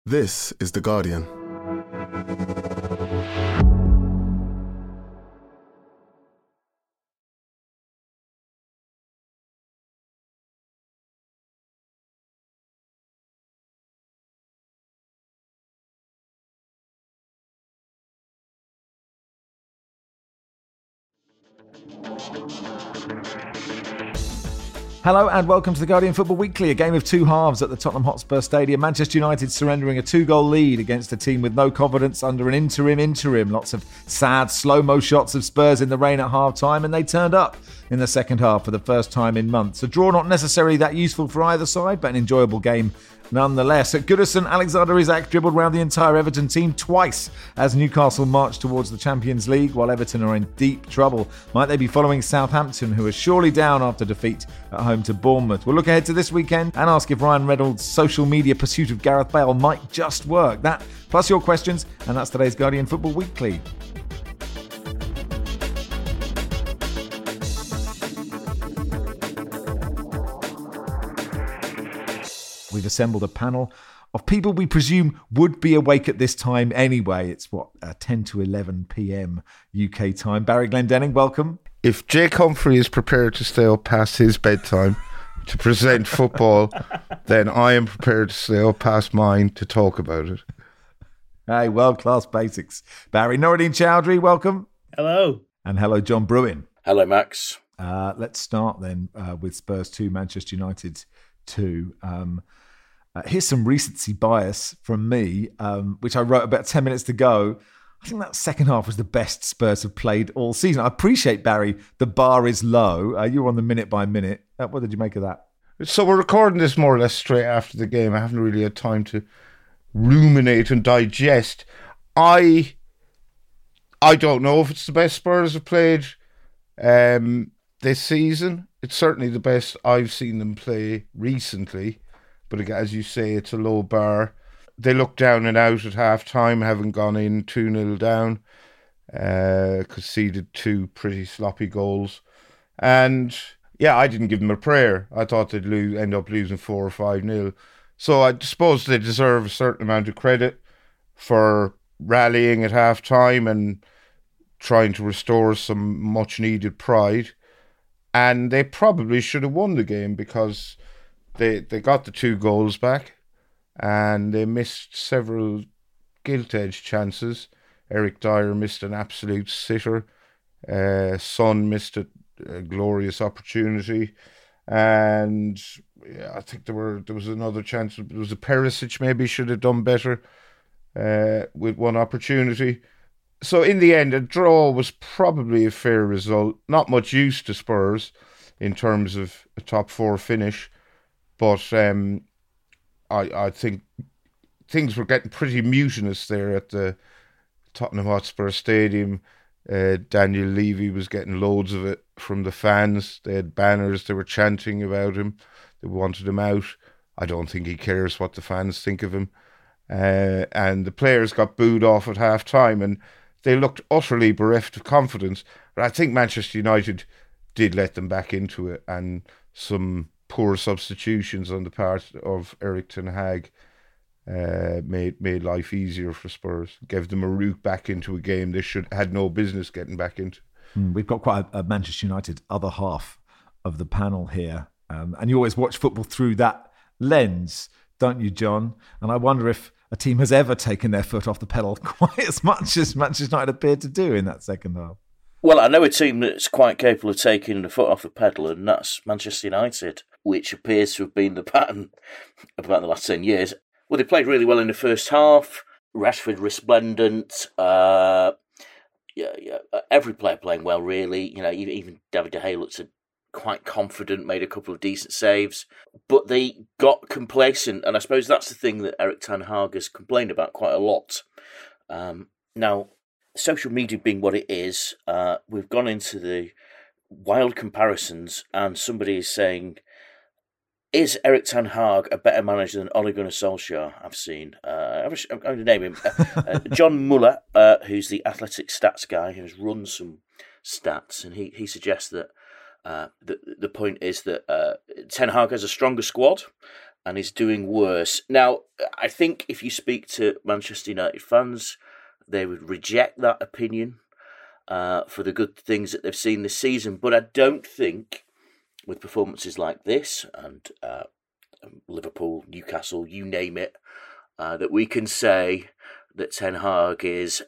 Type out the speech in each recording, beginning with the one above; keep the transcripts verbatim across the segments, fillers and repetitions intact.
This is The Guardian. Hello and welcome to the Guardian Football Weekly, a game of two halves at the Tottenham Hotspur Stadium. Manchester United surrendering a two-goal lead against a team with no confidence under an interim interim. Lots of sad, slow-mo shots of Spurs in the rain at half-time, and they turned up in the second half for the first time in months. A draw not necessarily that useful for either side, but an enjoyable game nonetheless. At Goodison, Alexander Isak dribbled round the entire Everton team twice as Newcastle marched towards the Champions League, while Everton are in deep trouble. Might they be following Southampton, who are surely down after defeat at home to Bournemouth? We'll look ahead to this weekend and ask if Ryan Reynolds' social media pursuit of Gareth Bale might just work. That, plus your questions, and that's today's Guardian Football Weekly. We've assembled a panel of people we presume would be awake at this time anyway. It's, what, uh, ten to eleven p.m. U K time. Barry Glendenning, welcome. If Jake Humphrey is prepared to stay up past his bedtime to present football, then I am prepared to stay up past mine to talk about it. Hey, world-class basics. Barry Noradine Chowdhury, welcome. Hello. And hello, John Bruin. Hello, Max. Uh, let's start then uh, with Spurs two, Manchester United two. Um, uh, here's some recency bias from me, um, which I wrote about ten minutes to go. I think that second half was the best Spurs have played all season. I appreciate, Barry, the bar is low. Uh, you were on the minute by minute. Uh, what did you make of that? So we're recording this more or less straight after the game. I haven't really had time to ruminate and digest. I I don't know if it's the best Spurs have played um, this season. It's certainly the best I've seen them play recently. But again, as you say, it's a low bar. They looked down and out at half-time, having gone in two nil down, uh, conceded two pretty sloppy goals. And, yeah, I didn't give them a prayer. I thought they'd lose, end up losing four or five nil. So I suppose they deserve a certain amount of credit for rallying at half-time and trying to restore some much-needed pride. And they probably should have won the game because they, they got the two goals back. And they missed several gilt-edged chances. Eric Dyer missed an absolute sitter. Uh, Son missed a, a glorious opportunity. And yeah, I think there were there was another chance. There was a Perisic maybe should have done better uh, with one opportunity. So in the end, a draw was probably a fair result. Not much use to Spurs in terms of a top four finish. But Um, I, I think things were getting pretty mutinous there at the Tottenham Hotspur Stadium. Uh, Daniel Levy was getting loads of it from the fans. They had banners, they were chanting about him. They wanted him out. I don't think he cares what the fans think of him. Uh, and the players got booed off at half-time and they looked utterly bereft of confidence. But I think Manchester United did let them back into it, and some poor substitutions on the part of Erik ten Hag uh, made made life easier for Spurs. Gave them a route back into a game they should had no business getting back into. Mm, we've got quite a, a Manchester United other half of the panel here, um, and you always watch football through that lens, don't you, John? And I wonder if a team has ever taken their foot off the pedal quite as much as Manchester United appeared to do in that second half. Well, I know a team that's quite capable of taking the foot off the pedal, and that's Manchester United, which appears to have been the pattern of about the last ten years. Well, they played really well in the first half. Rashford resplendent. Uh, yeah, yeah. Every player playing well, really. You know, even David De Gea looked quite confident, made a couple of decent saves. But they got complacent, and I suppose that's the thing that Erik ten Hag has complained about quite a lot. Um, now, social media being what it is, uh, we've gone into the wild comparisons, and somebody is saying, is Erik ten Hag a better manager than Ole Gunnar Solskjaer? I've seen. Uh, I'm going to name him. Uh, uh, John Muller, uh, who's the athletic stats guy, who's run some stats, and he, he suggests that uh, the, the point is that uh, Ten Hag has a stronger squad, and is doing worse. Now, I think if you speak to Manchester United fans, they would reject that opinion uh, for the good things that they've seen this season. But I don't think, with performances like this, and uh, Liverpool, Newcastle, you name it, uh, that we can say that Ten Hag is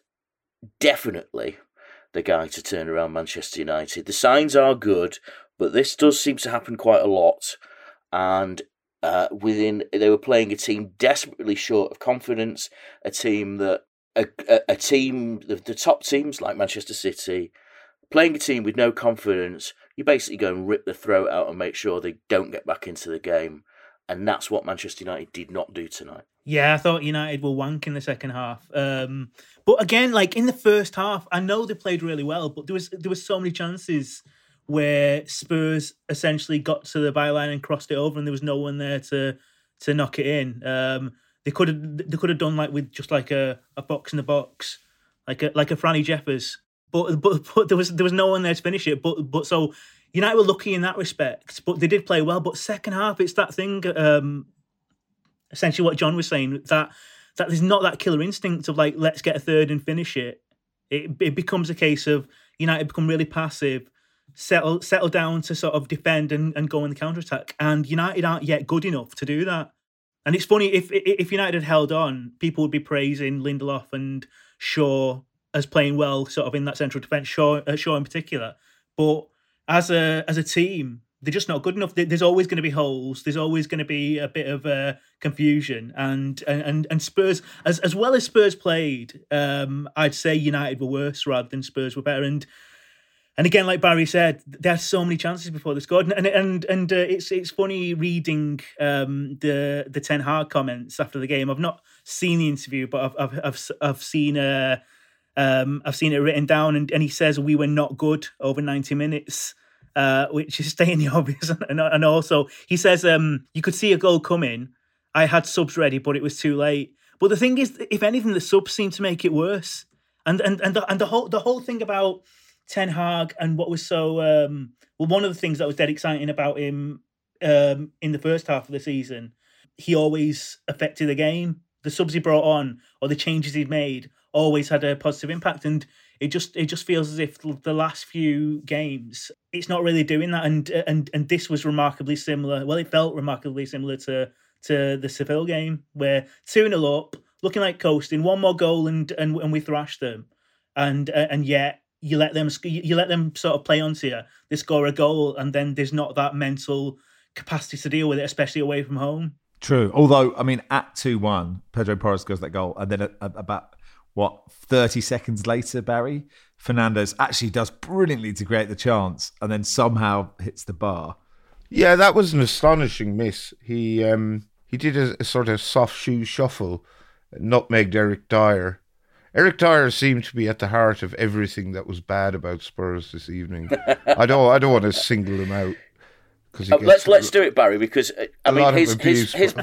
definitely the guy to turn around Manchester United. The signs are good, but this does seem to happen quite a lot. And uh, within, they were playing a team desperately short of confidence, a team that, a, a, a team, the, the top teams like Manchester City, playing a team with no confidence, you basically go and rip the throat out and make sure they don't get back into the game. And that's what Manchester United did not do tonight. Yeah, I thought United were wank in the second half. Um, but again, like in the first half, I know they played really well, but there was there was so many chances where Spurs essentially got to the byline and crossed it over, and there was no one there to to knock it in. Um, they could have they could have done like with just like a, a box in the box, like a like a Franny Jeffers. But but but there was there was no one there to finish it. But but so United were lucky in that respect. But they did play well. But second half, it's that thing. Um, essentially, what John was saying, that that there's not that killer instinct of like, let's get a third and finish it. It it becomes a case of United become really passive, settle settle down to sort of defend and, and go on the counter attack. And United aren't yet good enough to do that. And it's funny, if if United had held on, people would be praising Lindelof and Shaw as playing well, sort of in that central defence, Shaw, uh, Shaw in particular. But as a as a team, they're just not good enough. There's always going to be holes. There's always going to be a bit of uh, confusion. And and and Spurs, as as well as Spurs played, um, I'd say United were worse rather than Spurs were better. And and again, like Barry said, there are so many chances before they scored. And and and uh, it's it's funny reading um, the the Ten Hag comments after the game. I've not seen the interview, but I've I've I've, I've seen uh, um, I've seen it written down. And, and he says we were not good over ninety minutes. Uh, which is stating the obvious, and, and also he says um, you could see a goal coming. I had subs ready, but it was too late. But the thing is, if anything, the subs seem to make it worse. And and and the, and the whole the whole thing about Ten Hag and what was so um, well, one of the things that was dead exciting about him um, in the first half of the season, he always affected the game. The subs he brought on or the changes he'd made always had a positive impact, and it just it just feels as if the last few games it's not really doing that. And and and this was remarkably similar. Well, it felt remarkably similar to to the Seville game, where two nil up, looking like coasting, one more goal and and, and we thrashed them, and and yet you let them you let them sort of play onto you. They score a goal, and then there's not that mental capacity to deal with it, especially away from home. True. Although, I mean, at two one, Pedro Porro scores that goal, and then at, at about what thirty seconds later, Barry Fernandes actually does brilliantly to create the chance, and then somehow hits the bar. Yeah, that was an astonishing miss. He um, he did a, a sort of soft shoe shuffle, nutmegged Eric Dyer. Eric Dyer seemed to be at the heart of everything that was bad about Spurs this evening. I don't I don't want to single him out. Uh, let's let's do it, Barry, because uh, I mean his his, his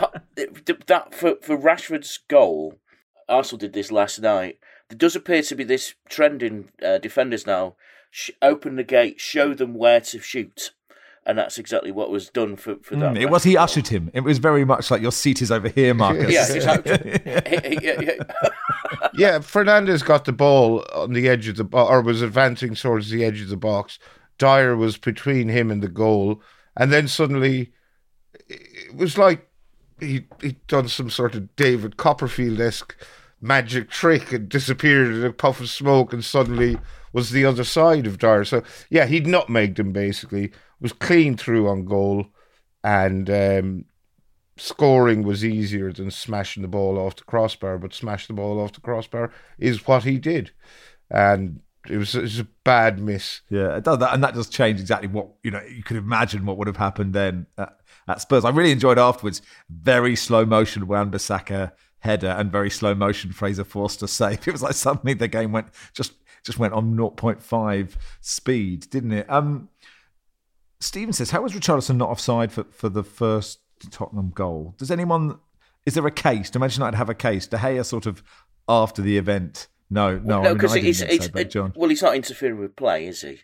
that for for Rashford's goal. Arsenal did this last night. There does appear to be this trend in uh, defenders now. Sh- open the gate, show them where to shoot. And that's exactly what was done for, for that. Mm, it was, he goal. ushered him. It was very much like your seat is over here, Marcus. Yeah, exactly. yeah, yeah. yeah, Fernandes got the ball on the edge of the box, or was advancing towards the edge of the box. Dyer was between him and the goal. And then suddenly, it was like he, he'd done some sort of David Copperfield-esque magic trick and disappeared in a puff of smoke and suddenly was the other side of Dyer. So, yeah, he'd nutmegged him, basically. Was clean through on goal, and um, scoring was easier than smashing the ball off the crossbar, but smash the ball off the crossbar is what he did. And it was, it was a bad miss. Yeah, it does that, and that does change exactly what, you know, you could imagine what would have happened then at, at Spurs. I really enjoyed afterwards, very slow motion Wan-Bissaka header and very slow motion Fraser Forster save. It was like suddenly the game went just just went on zero point five speed, didn't it? Um, Stephen says, how was Richarlison not offside for, for the first Tottenham goal? Does anyone, is there a case? Do Manchester United have a case? De Gea sort of after the event? No, no, no, because I mean, it's, it's so, but John. Well, he's not interfering with play, is he?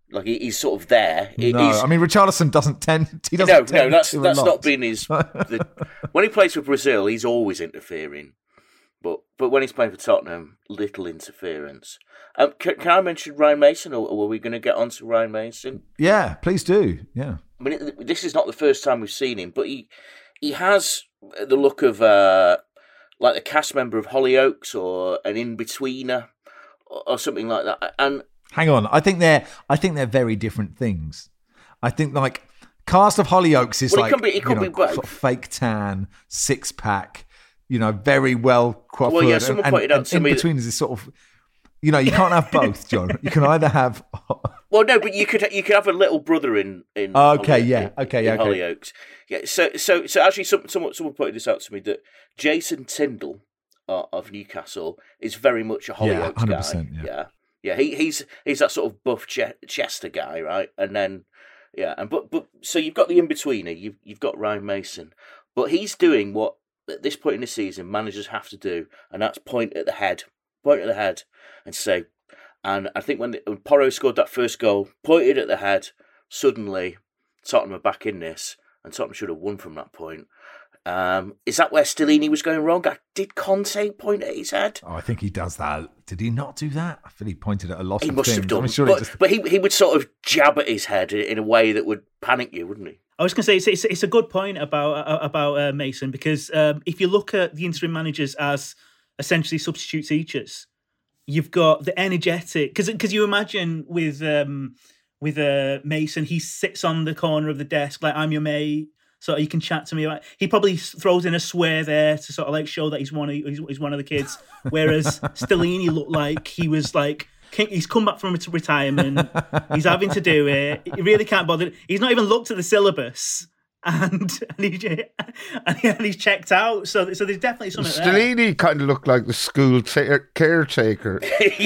Like he, he's sort of there. He- No, he's, I mean Richarlison doesn't tend. He doesn't. no, no, tend that's to a that's lot. not been his. The, when he plays for Brazil, he's always interfering, but but when he's playing for Tottenham, little interference. Um, can, can I mention Ryan Mason, or, or were we going to get on to Ryan Mason? Yeah, please do. Yeah. I mean, it, this is not the first time we've seen him, but he he has the look of uh, like a cast member of Hollyoaks or an in-betweener or, or something like that. And Hang on, I think they're. I think they're very different things. I think like cast of Hollyoaks is Well, it like could be- it could you know, be both. sort of fake tan, six pack. You know, very well coiffed. Well, yeah, someone and, pointed out and to in me that- between is this sort of. You know, you can't have both, John. You can either have. well, no, but you could you could have a little brother in in. Okay, Holly- yeah, okay, yeah, in okay. Hollyoaks. Yeah, so so so actually, some, someone someone pointed this out to me that Jason Tyndall uh, of Newcastle is very much a Yeah, Hollyoaks one hundred guy. percent, yeah. yeah, yeah. He he's he's that sort of buff che- Chester guy, right? And then yeah, and but but so you've got the in betweener. You've you've got Ryan Mason, but he's doing what at this point in the season managers have to do, and that's point at the head, point at the head, and say. And I think when, the, when Porro scored that first goal, pointed at the head, suddenly Tottenham are back in this, and Tottenham should have won from that point. Um, is that where Stellini was going wrong? Did Conte point at his head? Oh, I think he does that. Did he not do that? I feel he pointed at a lot He of must things. have done. I'm sure but he just... but he, he would sort of jab at his head in a way that would panic you, wouldn't he? I was going to say it's, it's it's a good point about uh, about uh, Mason because um, if you look at the interim managers as essentially substitute teachers, you've got the energetic because because you imagine with um, with uh, Mason, he sits on the corner of the desk like I'm your mate, so you can chat to me. He probably throws in a swear there to sort of like show that he's one of he's, he's one of the kids. Whereas Stellini looked like he was like. He's come back from retirement. He's having to do it. He really can't bother. He's not even looked at the syllabus, and and, he, and he's checked out. So, so there's definitely something there. Stellini kind of looked like the school ta- caretaker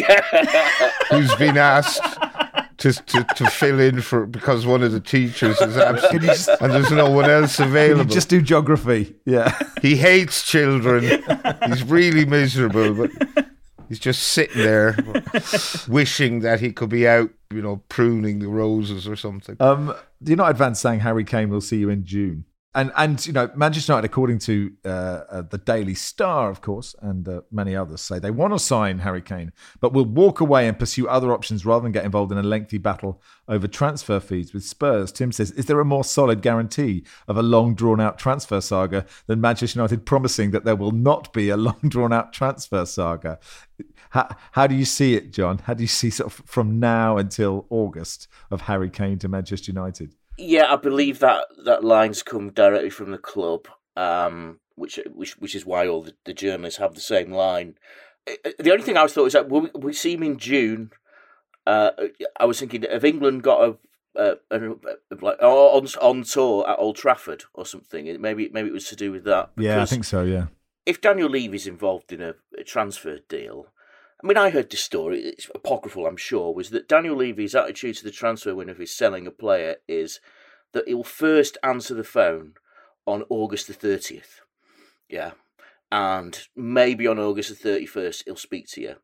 yeah. who's been asked to, to to fill in for because one of the teachers is absent and there's no one else Can you available. just do geography? Yeah. He hates children. He's really miserable, but. He's just sitting there wishing that he could be out, you know, pruning the roses or something. Um, the United fans saying Harry Kane will see you in June. And, and you know, Manchester United, according to uh, uh, the Daily Star, of course, and uh, many others, say they want to sign Harry Kane, but will walk away and pursue other options rather than get involved in a lengthy battle over transfer fees with Spurs. Tim says, is there a more solid guarantee of a long, drawn-out transfer saga than Manchester United promising that there will not be a long, drawn-out transfer saga? How, how do you see it, John? How do you see sort of from now until August of Harry Kane to Manchester United? Yeah, I believe that that line's come directly from the club, um, which which which is why all the, the journalists have the same line. The only thing I was thought is that will we, will we see him in June? Uh, I was thinking, have England got a, a, a, a like on on tour at Old Trafford or something? Maybe maybe it was to do with that. Yeah, I think so. Yeah. If Daniel Levy's involved in a, a transfer deal. I mean, I heard this story, it's apocryphal, I'm sure, was that Daniel Levy's attitude to the transfer window if he's selling a player is that he'll first answer the phone on August the thirtieth. Yeah. And maybe on August the thirty-first, he'll speak to you.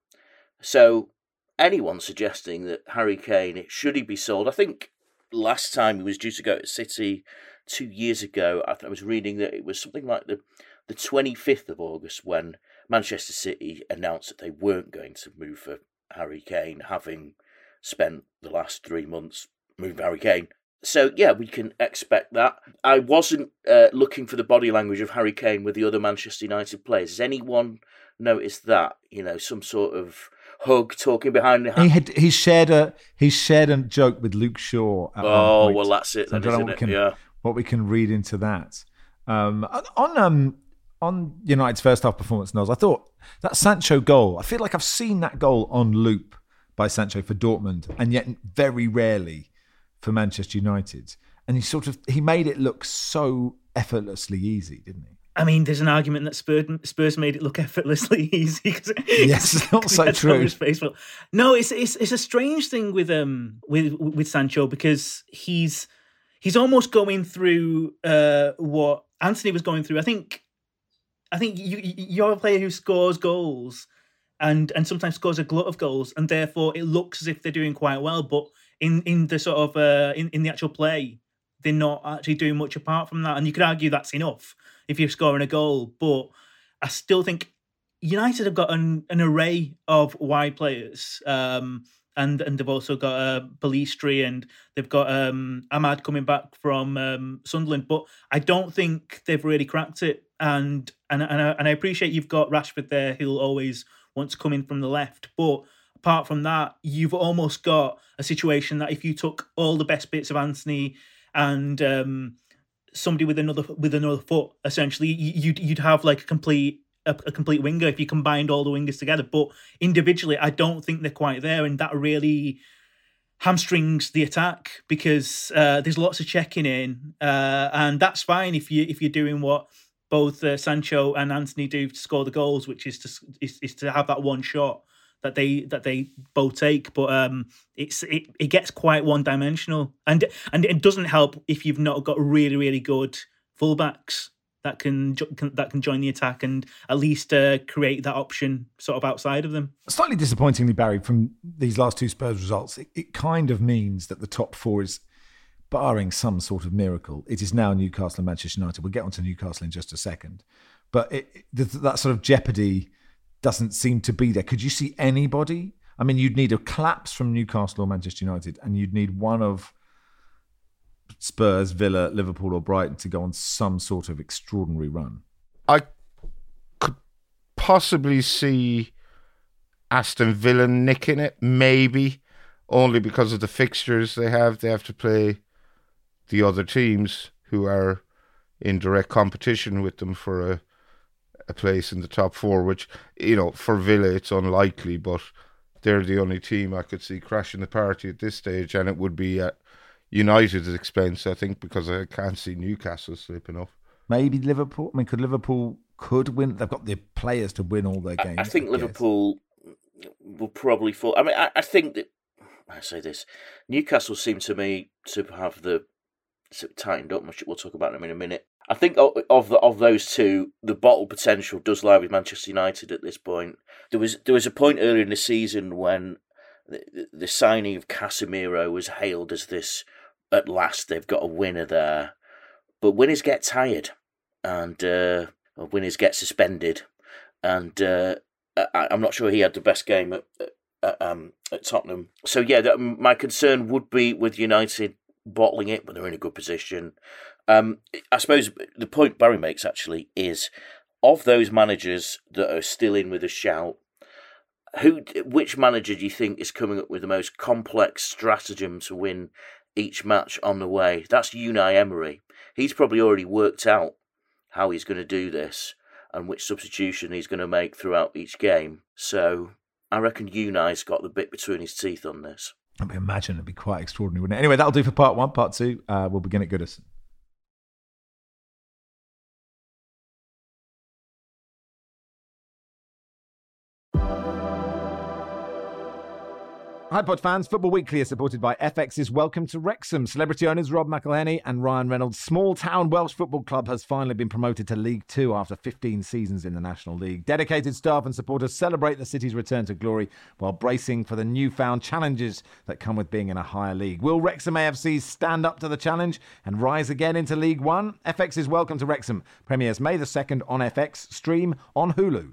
So anyone suggesting that Harry Kane, should he be sold? I think last time he was due to go to City two years ago, I, I was reading that it was something like the, the twenty-fifth of August when Manchester City announced that they weren't going to move for Harry Kane, having spent the last three months moving Harry Kane. So, yeah, we can expect that. I wasn't uh, looking for the body language of Harry Kane with the other Manchester United players. Has anyone noticed that? You know, some sort of hug, talking behind the He had he shared a he shared a joke with Luke Shaw. At Oh, one point. well, that's it, So I then, don't know isn't what it? Can, Yeah. what we can read into that. Um, on um, on United's first half performance, Noz, I thought that Sancho goal, I feel like I've seen that goal on loop by Sancho for Dortmund, and yet very rarely for Manchester United. And he sort of he made it look so effortlessly easy, didn't he? I mean, there's an argument that Spurs, Spurs made it look effortlessly easy. Cause, Yes, it's not so true. But no, it's it's it's a strange thing with um with with Sancho because he's he's almost going through uh, what Anthony was going through. I think I think you you're a player who scores goals and and sometimes scores a glut of goals, and therefore it looks as if they're doing quite well, but in in the sort of uh, in in the actual play, they're not actually doing much apart from that. And you could argue that's enough if you're scoring a goal, but I still think United have got an, an array of wide players. Um, And and they've also got uh, Ballistri, and they've got um, Ahmad coming back from um, Sunderland. But I don't think they've really cracked it. And and and I, and I appreciate you've got Rashford there, who'll always want to come in from the left. But apart from that, you've almost got a situation that if you took all the best bits of Anthony and um, somebody with another with another foot, essentially, you'd you'd have like a complete. A, a complete winger if you combined all the wingers together. But individually, I don't think they're quite there, and that really hamstrings the attack because uh, there's lots of checking in, uh, and that's fine if you if you're doing what both uh, Sancho and Anthony do to score the goals, which is to is, is to have that one shot that they that they both take. But um, it's it, it gets quite one dimensional, and and it doesn't help if you've not got really really good fullbacks that can, can that can join the attack and at least uh, create that option sort of outside of them. Slightly disappointingly, Barry, from these last two Spurs results, it, it kind of means that the top four is, barring some sort of miracle, it is now Newcastle and Manchester United. We'll get onto Newcastle in just a second. But it, it, that sort of jeopardy doesn't seem to be there. Could you see anybody? I mean, you'd need a collapse from Newcastle or Manchester United, and you'd need one of Spurs, Villa, Liverpool or Brighton to go on some sort of extraordinary run. I could possibly see Aston Villa nicking it, maybe, only because of the fixtures they have. They have to play the other teams who are in direct competition with them for a, a place in the top four, which, you know, for Villa it's unlikely, but they're the only team I could see crashing the party at this stage, and it would be at United's expense, I think, because I can't see Newcastle slipping up. Maybe Liverpool. I mean, could Liverpool could win? They've got the players to win all their games. I, I think I Liverpool will probably fall. I mean, I, I think that I say this. Newcastle seem to me to have the sort of tightened up. We'll talk about them in a minute. I think of, of the of those two, the bottle potential does lie with Manchester United at this point. There was there was a point earlier in the season when the, the signing of Casemiro was hailed as this. At last, they've got a winner there. But winners get tired, and uh, winners get suspended. And uh, I, I'm not sure he had the best game at, at, um, at Tottenham. So, yeah, that, my concern would be with United bottling it, but they're in a good position. Um, I suppose the point Barry makes, actually, is of those managers that are still in with a shout, who, which manager do you think is coming up with the most complex stratagem to win each match on the way? That's Unai Emery. He's probably already worked out how he's going to do this and which substitution he's going to make throughout each game. So I reckon Unai's got the bit between his teeth on this. I mean, imagine it'd be quite extraordinary, wouldn't it? Anyway, that'll do for part one. Part two, uh, we'll begin at Goodison. Hi Pod fans, Football Weekly is supported by F X's Welcome to Wrexham. Celebrity owners Rob McElhenney and Ryan Reynolds' small town Welsh football club has finally been promoted to League Two after fifteen seasons in the National League. Dedicated staff and supporters celebrate the city's return to glory while bracing for the newfound challenges that come with being in a higher league. Will Wrexham A F C stand up to the challenge and rise again into League One? F X's Welcome to Wrexham premieres May the second on F X, stream on Hulu.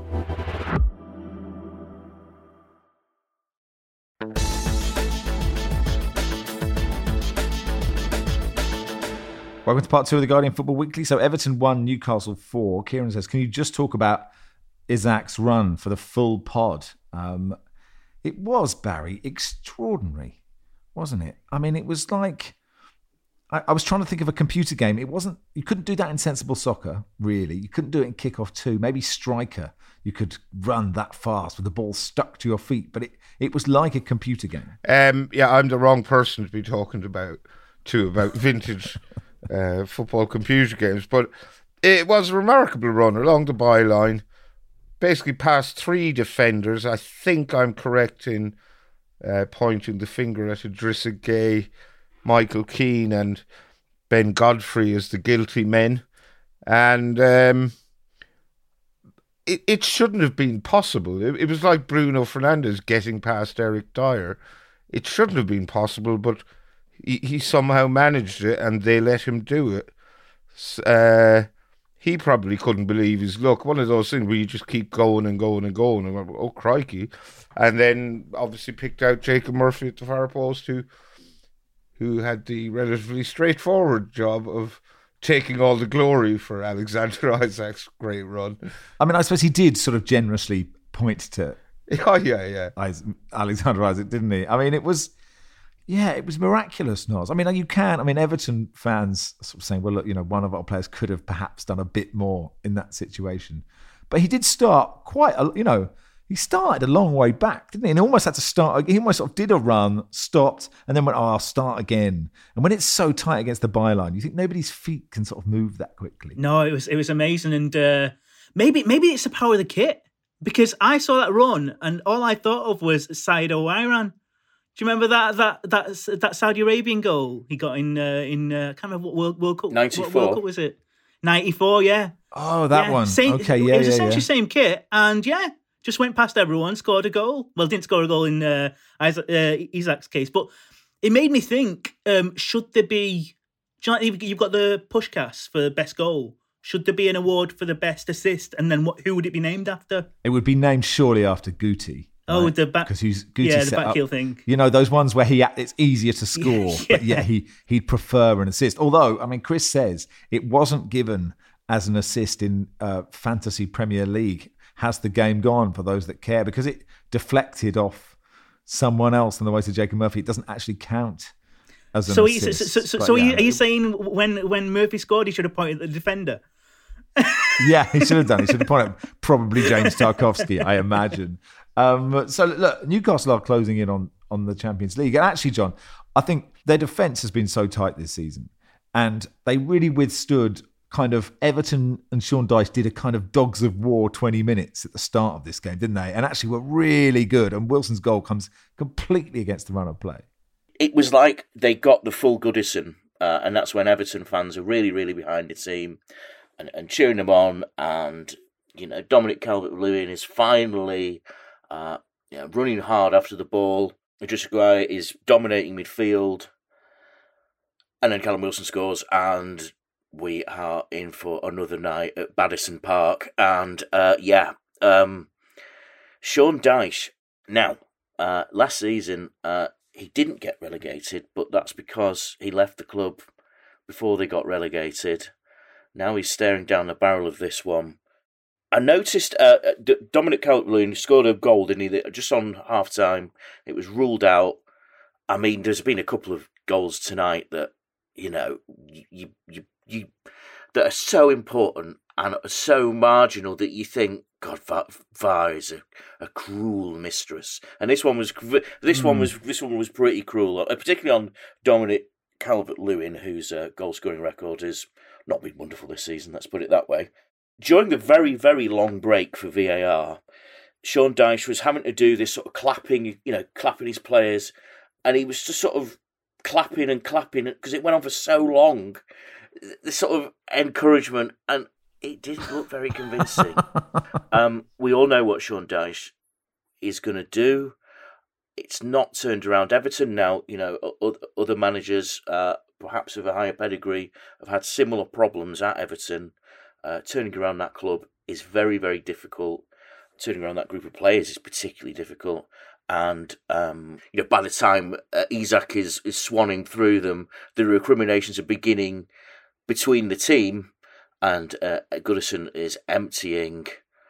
Welcome to part two of the Guardian Football Weekly. So Everton won, Newcastle four. Kieran says, can you just talk about Isak's run for the full pod? Um, it was, Barry, extraordinary, wasn't it? I mean, it was like, I, I was trying to think of a computer game. It wasn't, you couldn't do that in Sensible Soccer, really. You couldn't do it in Kickoff two. Maybe Striker, you could run that fast with the ball stuck to your feet. But it, it was like a computer game. Um, yeah, I'm the wrong person to be talking about, too, about vintage... Uh, football computer games, but it was a remarkable run along the byline, basically past three defenders. I think I'm correct in uh, pointing the finger at Idrissa Gueye, Michael Keane and Ben Godfrey as the guilty men, and um, it, it shouldn't have been possible. It, it was like Bruno Fernandes getting past Eric Dyer. it shouldn't have been possible, but he, he somehow managed it and they let him do it. Uh, he probably couldn't believe his luck. One of those things where you just keep going and going and going and went, oh, crikey. And then obviously picked out Jacob Murphy at the far post, who, who had the relatively straightforward job of taking all the glory for Alexander Isak's great run. I mean, I suppose he did sort of generously point to Oh, yeah, yeah. Alexander Isak, didn't he? I mean, it was, yeah, it was miraculous, Nos. I mean, you can, I mean, Everton fans are sort of saying, well, look, you know, one of our players could have perhaps done a bit more in that situation. But he did start quite, a, you know, he started a long way back, didn't he? And he almost had to start, he almost sort of did a run, stopped, and then went, oh, I'll start again. And when it's so tight against the byline, you think nobody's feet can sort of move that quickly. No, it was it was amazing. And uh, maybe maybe it's the power of the kit. Because I saw that run and all I thought of was Saido Iran. Do you remember that that that that Saudi Arabian goal he got in uh, in uh, I can't remember what World, World Cup. ninety-four What World Cup was it? ninety-four, yeah. Oh, that yeah. one. Same, okay, yeah, It was yeah, essentially yeah. same kit, and yeah, just went past everyone, scored a goal. Well, didn't score a goal in uh, Isaac, uh, Isak's case, but it made me think: um, should there be? Do you know, you've got the Pushkas for best goal. Should there be an award for the best assist? And then what? Who would it be named after? It would be named surely after Guti. Oh, right? the back, because he's Guti yeah, the set back up, heel thing. You know, those ones where he it's easier to score, Yeah. but yet he he'd prefer an assist. Although, I mean, Chris says it wasn't given as an assist in uh, Fantasy Premier League. Has the game gone for those that care? Because it deflected off someone else on the way to Jacob Murphy. It doesn't actually count as an So, assist. he, so, so, so, But so yeah, are you saying when when Murphy scored, he should have pointed at the defender? Yeah, he should have done. He should have pointed at probably James Tarkowski, I imagine. Um, so look, Newcastle are closing in on, on the Champions League. And actually, John, I think their defence has been so tight this season. And they really withstood kind of Everton and Sean Dyche did a kind of dogs of war twenty minutes at the start of this game, didn't they? And actually were really good. And Wilson's goal comes completely against the run of play. It was like they got the full Goodison, uh, and that's when Everton fans are really, really behind the team and, and cheering them on. And, you know, Dominic Calvert-Lewin is finally uh, you know, running hard after the ball. Idrissa Gueye is dominating midfield. And then Callum Wilson scores, and we are in for another night at Badison Park. And, uh, yeah, um, Sean Dyche. Now, uh, last season, uh, he didn't get relegated, but that's because he left the club before they got relegated. Now he's staring down the barrel of this one. I noticed uh, D- Dominic Calvert-Lewin scored a goal, didn't he, just on half-time. It was ruled out. I mean, there's been a couple of goals tonight that, you know, you you you that are so important and are so marginal that you think, God, V A R is a, a cruel mistress. And this one was this mm. one was this one was pretty cruel, particularly on Dominic Calvert-Lewin, whose uh, goal scoring record has not been wonderful this season. Let's put it that way. During the very very long break for V A R, Sean Dyche was having to do this sort of clapping, you know, clapping his players, and he was just sort of clapping and clapping because it went on for so long. This sort of encouragement, and it didn't look very convincing. um, we all know what Sean Dyche is going to do. It's not turned around Everton now. You know, other managers, uh, perhaps of a higher pedigree, have had similar problems at Everton. Uh, turning around that club is very, very difficult. Turning around that group of players is particularly difficult. And, um, you know, by the time uh, Isak is, is swanning through them, the recriminations are beginning between the team, and uh, Goodison is emptying.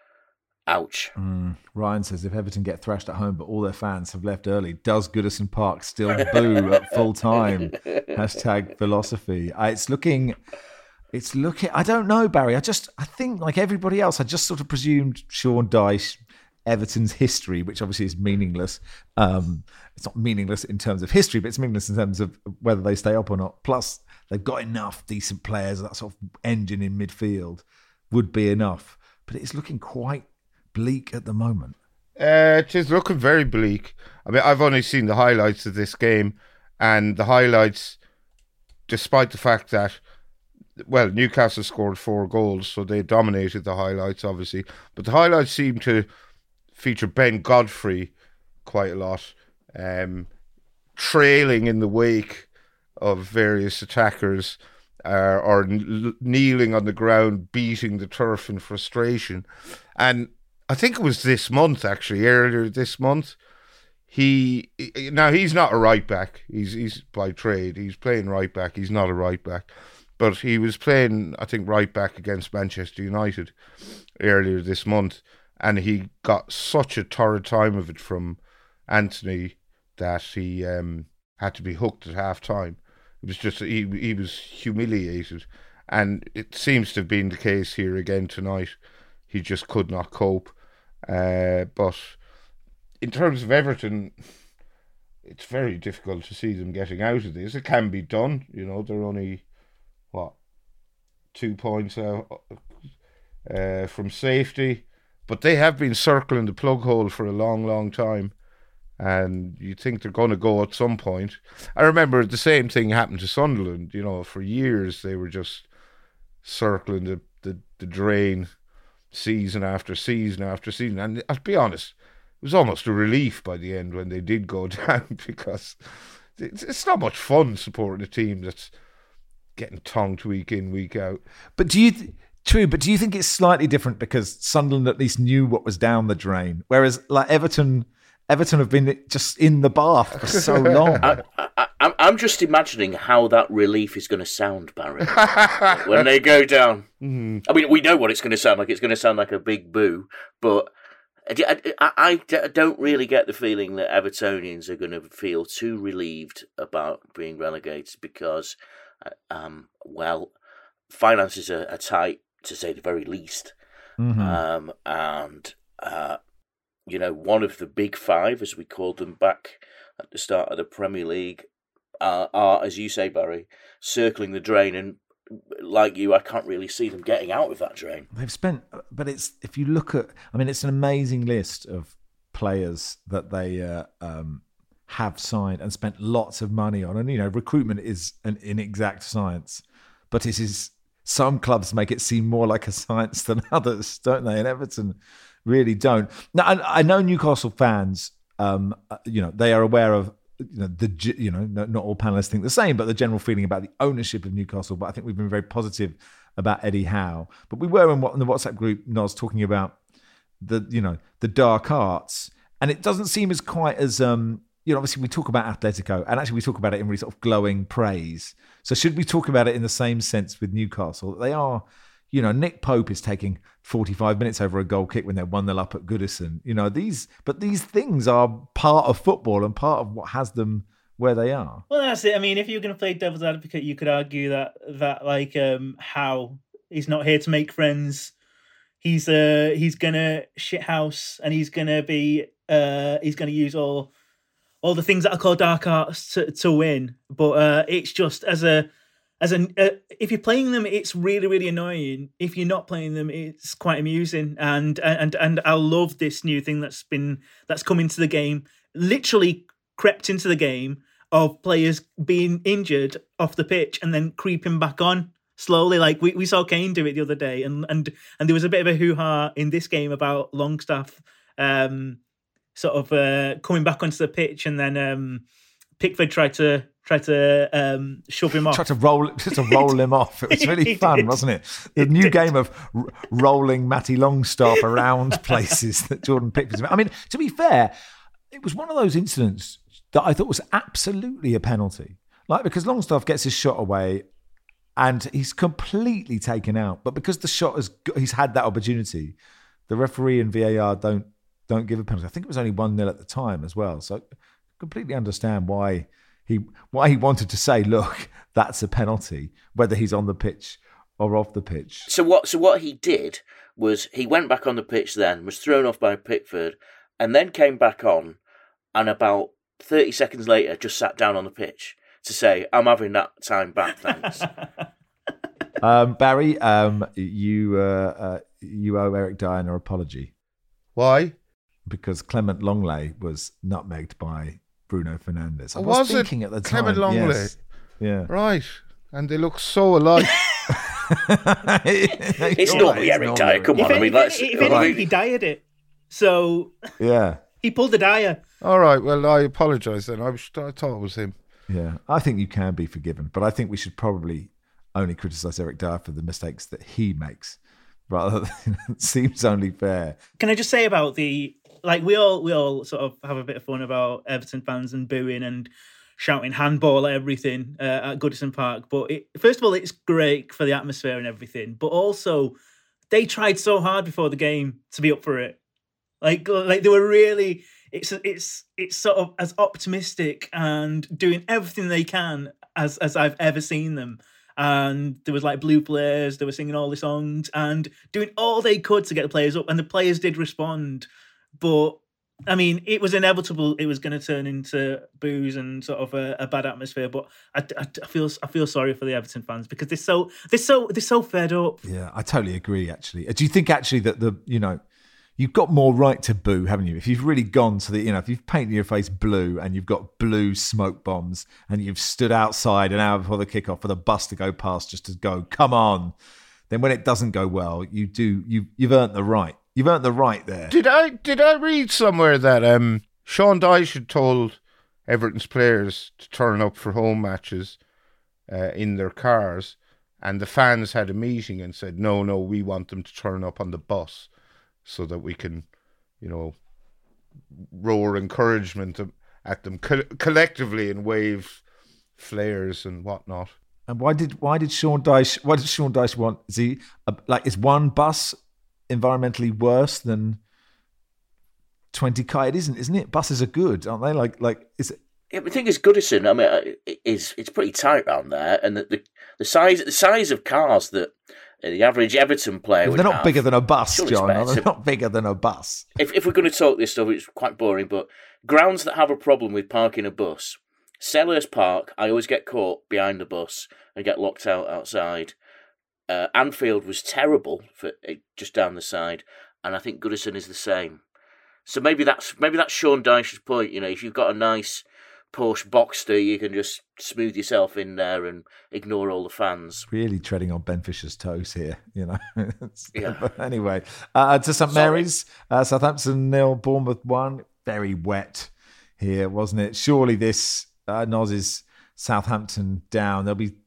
Ouch. Mm. Ryan says, if Everton get thrashed at home but all their fans have left early, does Goodison Park still boo at full time? Hashtag philosophy. Uh, it's looking... It's looking... I don't know, Barry. I just... I think, like everybody else, I just sort of presumed Sean Dyche, Everton's history, which obviously is meaningless. Um, it's not meaningless in terms of history, but it's meaningless in terms of whether they stay up or not. Plus, they've got enough decent players. That sort of engine in midfield would be enough. But it's looking quite bleak at the moment. Uh, it is looking very bleak. I mean, I've only seen the highlights of this game, and the highlights, despite the fact that, well, Newcastle scored four goals, so they dominated the highlights, obviously. But the highlights seem to feature Ben Godfrey quite a lot. Um, trailing in the wake of various attackers, uh, or n- kneeling on the ground, beating the turf in frustration. And I think it was this month, actually, earlier this month, he, now he's not a right back. He's, he's by trade. He's playing right back. He's not a right back. But he was playing, I think, right back against Manchester United earlier this month. And he got such a torrid time of it from Anthony that he um, had to be hooked at half time. It was just, he, he was humiliated. And it seems to have been the case here again tonight. He just could not cope. Uh, but in terms of Everton, it's very difficult to see them getting out of this. It can be done. You know, they're only, what, two points out uh, from safety. But they have been circling the plug hole for a long, long time. And you think they're going to go at some point. I remember the same thing happened to Sunderland. You know, for years they were just circling the, the, the drain season after season after season. And I'll be honest, it was almost a relief by the end when they did go down, because it's, it's not much fun supporting a team that's getting tonked week in, week out. But do you... Th- True, but do you think it's slightly different because Sunderland at least knew what was down the drain, whereas like Everton, Everton have been just in the bath for so long? I, I, I'm just imagining how that relief is going to sound, Barry, when they go down. Mm. I mean, we know what it's going to sound like. It's going to sound like a big boo, but I, I, I don't really get the feeling that Evertonians are going to feel too relieved about being relegated because, um, well, finances are, are tight, to say the very least. Mm-hmm. Um, and, uh, you know, one of the big five, as we called them back at the start of the Premier League, uh, are, as you say, Barry, circling the drain. And like you, I can't really see them getting out of that drain. They've spent, but it's, if you look at, I mean, it's an amazing list of players that they uh, um, have signed and spent lots of money on. And, you know, recruitment is an inexact science, but it is... Some clubs make it seem more like a science than others, don't they? And Everton really don't. Now, I, I know Newcastle fans, um, you know, they are aware of, you know, the, you know, not all panelists think the same, but the general feeling about the ownership of Newcastle. But I think we've been very positive about Eddie Howe. But we were in, in the WhatsApp group, Noz, talking about the, you know, the dark arts, and it doesn't seem as quite as, um, you know, obviously we talk about Atletico, and actually we talk about it in really sort of glowing praise. So should we talk about it in the same sense with Newcastle? They are, you know, Nick Pope is taking forty-five minutes over a goal kick when they're one nil up at Goodison. You know, these, but these things are part of football and part of what has them where they are. Well, that's it. I mean, if you're going to play devil's advocate, you could argue that, that like, um, Howe, he's not here to make friends. He's, uh, he's going to shithouse and he's going to be, uh, he's going to use all, all the things that are called dark arts to, to win. But uh, it's just as a as a uh, if you're playing them, it's really really annoying. If you're not playing them, it's quite amusing. And and and I love this new thing that's been that's come into the game, literally crept into the game, of players being injured off the pitch and then creeping back on slowly. Like we, we saw Kane do it the other day, and and and there was a bit of a hoo ha in this game about Longstaff. Um, sort of uh, coming back onto the pitch, and then um, Pickford tried to tried to um, shove him off. Tried to roll, tried to roll him off. It was really fun, did. wasn't it? The it new did. game of r- rolling Matty Longstaff around places that Jordan Pickford's. I mean, to be fair, it was one of those incidents that I thought was absolutely a penalty. Like, because Longstaff gets his shot away and he's completely taken out, but because the shot has he's had that opportunity, the referee and V A R don't. Don't give a penalty. I think it was only one nil at the time as well. So I completely understand why he why he wanted to say, look, that's a penalty, whether he's on the pitch or off the pitch. So what so what he did was he went back on the pitch then, was thrown off by Pickford, and then came back on, and about thirty seconds later just sat down on the pitch to say, I'm having that time back, thanks. um, Barry, um, you uh, uh, you owe Eric Dyer an apology. Why? Because Clement Longley was nutmegged by Bruno Fernandes. I was, was thinking at the time. Clement Longley? Yes. Yeah. Right. And they look so alike. It's normally Eric Dyer. Come on. If I mean, let's. If anything, he dyed it. So. Yeah. He He pulled the Dyer. All right, well, I apologise then. I, was, I thought it was him. Yeah, I think you can be forgiven, but I think we should probably only criticise Eric Dyer for the mistakes that he makes, rather than it seems only fair. Can I just say about the like we all we all sort of have a bit of fun about Everton fans and booing and shouting handball at everything uh, at Goodison Park, but it, first of all, it's great for the atmosphere and everything, but also they tried so hard before the game to be up for it. Like like they were really. It's it's it's sort of as optimistic and doing everything they can as as I've ever seen them. And there was like blue players, they were singing all the songs and doing all they could to get the players up. And the players did respond, but I mean, it was inevitable. It was going to turn into boos and sort of a, a bad atmosphere. But I, I, I feel I feel sorry for the Everton fans because they're so they're so they're so fed up. Yeah, I totally agree. Actually, do you think actually that the you know? You've got more right to boo, haven't you? If you've really gone to the, you know, if you've painted your face blue and you've got blue smoke bombs and you've stood outside an hour before the kickoff for the bus to go past just to go, come on, then when it doesn't go well, you do, you, you've earned the right. You've earned the right there. Did I did I read somewhere that um, Sean Dyche had told Everton's players to turn up for home matches uh, in their cars, and the fans had a meeting and said, no, no, we want them to turn up on the bus, so that we can, you know, roar encouragement at them co- collectively and wave flares and whatnot. And why did why did Sean Dyche why did Sean Dyche want? Is he uh, like is one bus environmentally worse than twenty car? It isn't, isn't it? Buses are good, aren't they? Like like is it? Yeah, the thing is, Goodison, I mean, it's it's pretty tight around there, and the the, the size the size of cars that the average Everton player would They're not have, bigger than a bus, John. better. They're not bigger than a bus. If if we're going to talk this stuff, it's quite boring, but grounds that have a problem with parking a bus, Selhurst Park, I always get caught behind the bus and get locked out outside. Uh, Anfield was terrible for just down the side, and I think Goodison is the same. So maybe that's maybe that's Sean Dyche's point. You know, if you've got a nice Porsche Boxster, you can just smooth yourself in there and ignore all the fans. Really treading on Ben Fisher's toes here, you know. Yeah. But anyway, uh, to St Mary's, uh, Southampton nil, Bournemouth one. Very wet here, wasn't it? Surely this uh, noses Southampton down. There'll be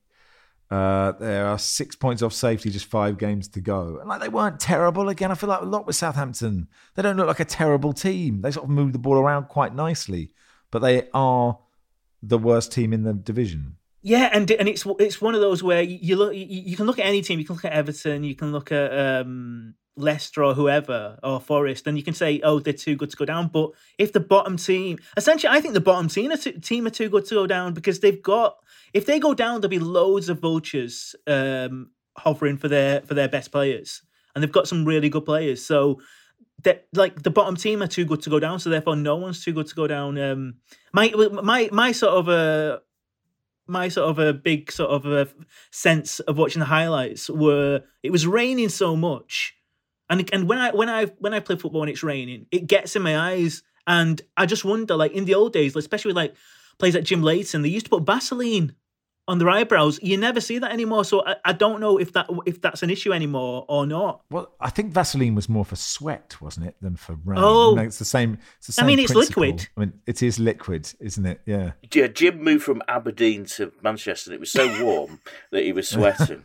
uh, there are six points off safety, just five games to go. And like they weren't terrible. Again, I feel like a lot with Southampton. They don't look like a terrible team. They sort of move the ball around quite nicely. But they are the worst team in the division. Yeah, and and it's it's one of those where you look, you, you can look at any team. You can look at Everton, you can look at um, Leicester or whoever or Forest, and you can say, oh, they're too good to go down. But if the bottom team, essentially, I think the bottom team are too, team are too good to go down because they've got. If they go down, there'll be loads of vultures um, hovering for their for their best players, and they've got some really good players. So. That like the bottom team are too good to go down, so therefore no one's too good to go down. Um, my my my sort of a my sort of a big sort of a sense of watching the highlights were it was raining so much, and and when I when I when I play football and it's raining, it gets in my eyes, and I just wonder like in the old days, especially with like players like Jim Leighton, they used to put Vaseline on their eyebrows. You never see that anymore. So I, I don't know if that if that's an issue anymore or not. Well, I think Vaseline was more for sweat, wasn't it, than for rain? Oh, you know, it's the same. It's the same I mean, it's principle. liquid. I mean, it is liquid, isn't it? Yeah. Yeah, Jim moved from Aberdeen to Manchester, and it was so warm that he was sweating.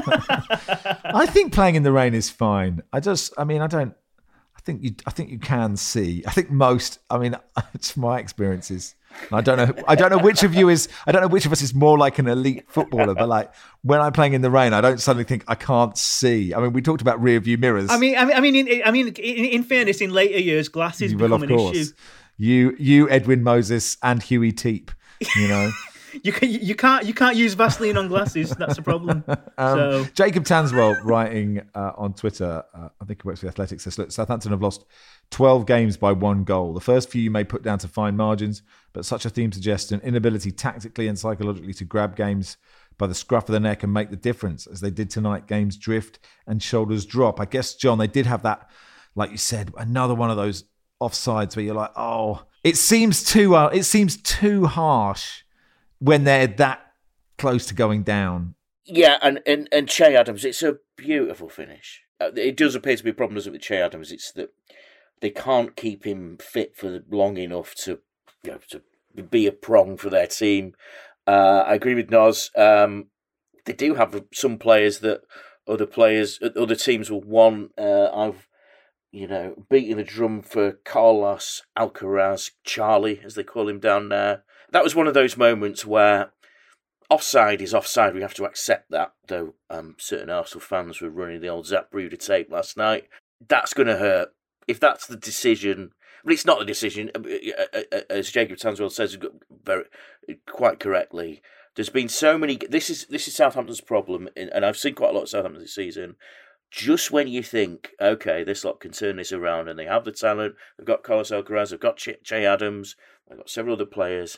I think playing in the rain is fine. I just, I mean, I don't. I think you. I think you can see. I think most. I mean, it's my experiences. I don't know. I don't know which of you is. I don't know which of us is more like an elite footballer. But like when I'm playing in the rain, I don't suddenly think I can't see. I mean, we talked about rear view mirrors. I mean, I mean, I mean, in, I mean, in, in fairness, in later years, glasses well, become of an course. issue. You, you, Edwin Moses, and Huey Teep. You know. You can you can't you can't use Vaseline on glasses. That's the problem. Um, so Jacob Tanswell writing uh, on Twitter, uh, I think he works for the Athletics, says, look, Southampton have lost twelve games by one goal. The first few you may put down to fine margins, but such a theme suggests an inability tactically and psychologically to grab games by the scruff of the neck and make the difference. As they did tonight, games drift and shoulders drop. I guess, John, they did have that, like you said, another one of those offsides where you're like, oh, it seems too, uh, it seems too harsh when they're that close to going down. Yeah, and, and, and Che Adams, it's a beautiful finish. Uh, it does appear to be a problem, doesn't it, with Che Adams? It's that they can't keep him fit for long enough to, you know, to be a prong for their team. Uh, I agree with Noz. Um, they do have some players that other players, other teams will want. Uh, I've, you know, beaten the drum for Carlos Alcaraz, Charlie, as they call him down there. That was one of those moments where offside is offside. We have to accept that, though um, certain Arsenal fans were running the old Zapruder tape last night. That's going to hurt. If that's the decision, but it's not the decision, as Jacob Tanswell says very quite correctly. There's been so many. This is this is Southampton's problem, and I've seen quite a lot of Southampton this season. Just when you think, okay, this lot can turn this around, and they have the talent, they've got Carlos Alcaraz, they've got Che Adams, they've got several other players.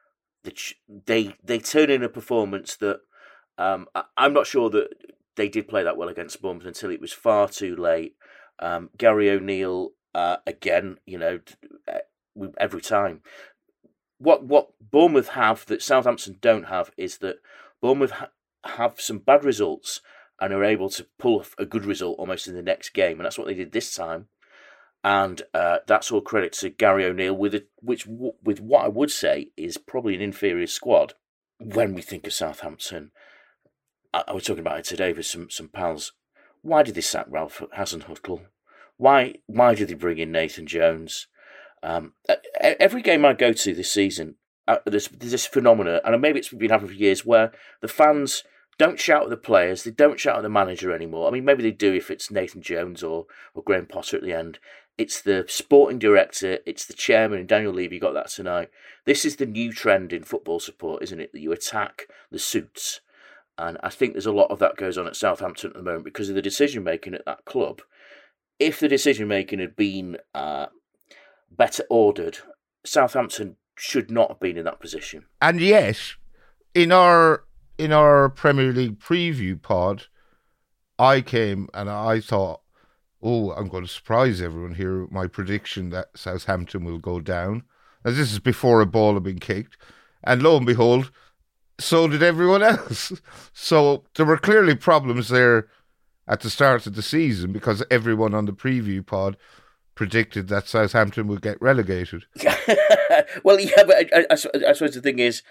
They they turn in a performance that um, I'm not sure that they did play that well against Bournemouth until it was far too late. Um, Gary O'Neill, uh, again, you know, every time. What what Bournemouth have that Southampton don't have is that Bournemouth ha- have some bad results and are able to pull off a good result almost in the next game, and that's what they did this time. And uh, that's all credit to Gary O'Neill, with a, which with what I would say is probably an inferior squad. When we think of Southampton, I, I was talking about it today with some some pals. Why did they sack Ralph Hasenhüttl? Why why did they bring in Nathan Jones? Um, every game I go to this season, uh, there's, there's this phenomenon, and maybe it's been happening for years, where the fans don't shout at the players, they don't shout at the manager anymore. I mean, maybe they do if it's Nathan Jones or, or Graham Potter at the end. It's the sporting director, it's the chairman, and Daniel Levy got that tonight. This is the new trend in football support, isn't it? That you attack the suits. And I think there's a lot of that goes on at Southampton at the moment because of the decision-making at that club. If the decision-making had been uh, better ordered, Southampton should not have been in that position. And yet, in our in our Premier League preview pod, I came and I thought, oh, I'm going to surprise everyone here with my prediction that Southampton will go down. Now, this is before a ball had been kicked. And lo and behold, so did everyone else. So there were clearly problems there at the start of the season because everyone on the preview pod predicted that Southampton would get relegated. Well, yeah, but I, I, I suppose the thing is,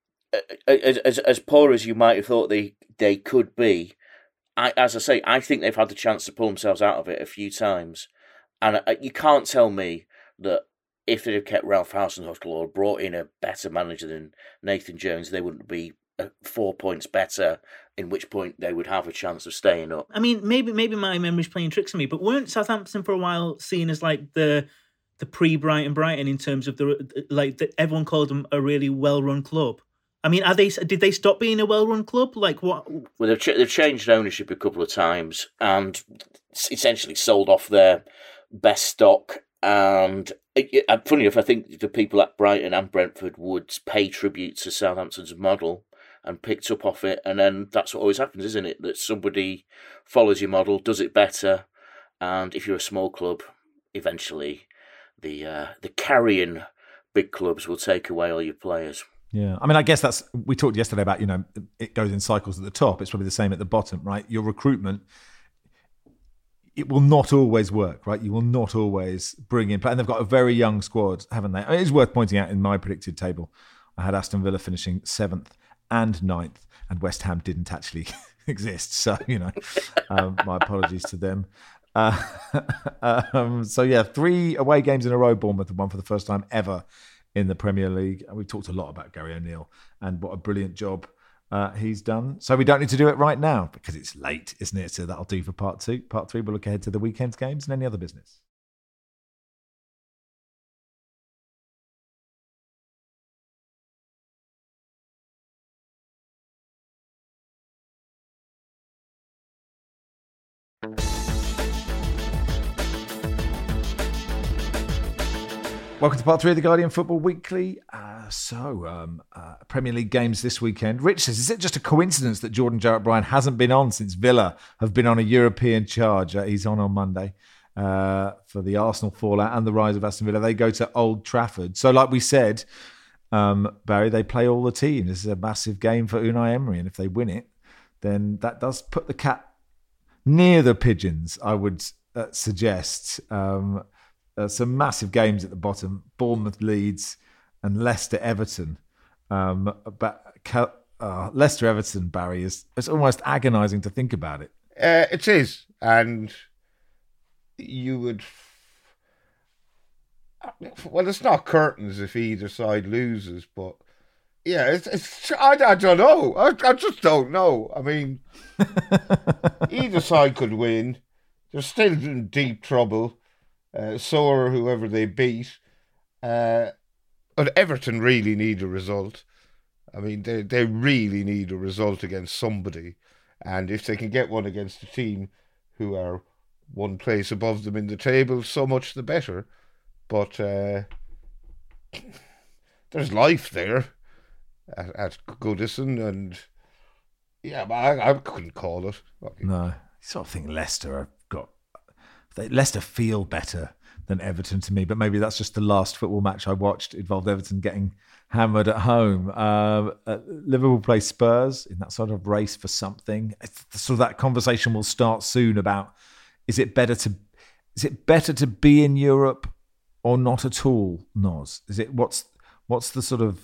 as, as as poor as you might have thought they, they could be, I, as I say, I think they've had the chance to pull themselves out of it a few times. And you can't tell me that if they'd have kept Ralph Hasenhüttl or brought in a better manager than Nathan Jones, they wouldn't be four points better, in which point they would have a chance of staying up. I mean, maybe maybe my memory's playing tricks on me, but weren't Southampton for a while seen as like the the pre-Brighton Brighton in terms of the like the, everyone called them a really well-run club? I mean, are they? Did they stop being a well-run club? Like what? Well, they've, ch- they've changed ownership a couple of times and essentially sold off their best stock. And uh, funny enough, I think the people at Brighton and Brentford would pay tribute to Southampton's model and picked up off it. And then that's what always happens, isn't it? That somebody follows your model, does it better, and if you're a small club, eventually the uh, the carrying big clubs will take away all your players. Yeah, I mean, I guess that's, we talked yesterday about, you know, it goes in cycles at the top. It's probably the same at the bottom, right? Your recruitment, it will not always work, right? You will not always bring in, and they've got a very young squad, haven't they? I mean, it is worth pointing out in my predicted table, I had Aston Villa finishing seventh and ninth, and West Ham didn't actually exist. So, you know, um, my apologies to them. Uh, um, so, yeah, three away games in a row, Bournemouth have won for the first time ever in the Premier League. And we've talked a lot about Gary O'Neill and what a brilliant job uh, he's done. So we don't need to do it right now because it's late, isn't it? So that'll do for part two. Part three, we'll look ahead to the weekend's games and any other business. Welcome to part three of the Guardian Football Weekly. Uh, so, um, uh, Premier League games this weekend. Rich says, is it just a coincidence that Jordan Jarrett-Bryan hasn't been on since Villa have been on a European charge? Uh, he's on on Monday uh, for the Arsenal fallout and the rise of Aston Villa. They go to Old Trafford. So, like we said, um, Barry, they play all the team. This is a massive game for Unai Emery, and if they win it, then that does put the cat near the Pigeons, I would uh, suggest. Um uh, some massive games at the bottom: Bournemouth, Leeds, and Leicester, Everton. Um, but uh, Leicester, Everton, Barry, is it's almost agonising to think about it. Uh, it is, and you would. Well, it's not curtains if either side loses, but yeah, it's. it's I, I don't know. I, I just don't know. I mean, either side could win. They're still in deep trouble. Uh, so are whoever they beat. Uh, but Everton really need a result. I mean, they they really need a result against somebody, and if they can get one against a team who are one place above them in the table, so much the better. But uh, there's life there at, at Goodison, and yeah, but I, I couldn't call it. No, you sort of think Leicester have got. They, Leicester feel better than Everton to me, but maybe that's just the last football match I watched. It involved Everton getting hammered at home. Um, uh, Liverpool play Spurs in that sort of race for something. So that conversation will start soon about is it better to is it better to be in Europe or not at all, Noz? Is it what's what's the sort of